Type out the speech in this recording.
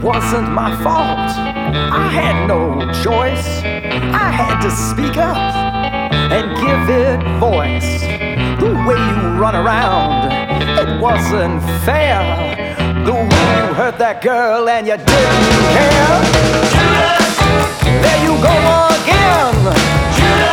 wasn't my fault. I had no choice. I had to speak up and give it voice. The way you run around, it wasn't fair. The way you hurt that girl and you didn't care. Judas! There you go again. Judas!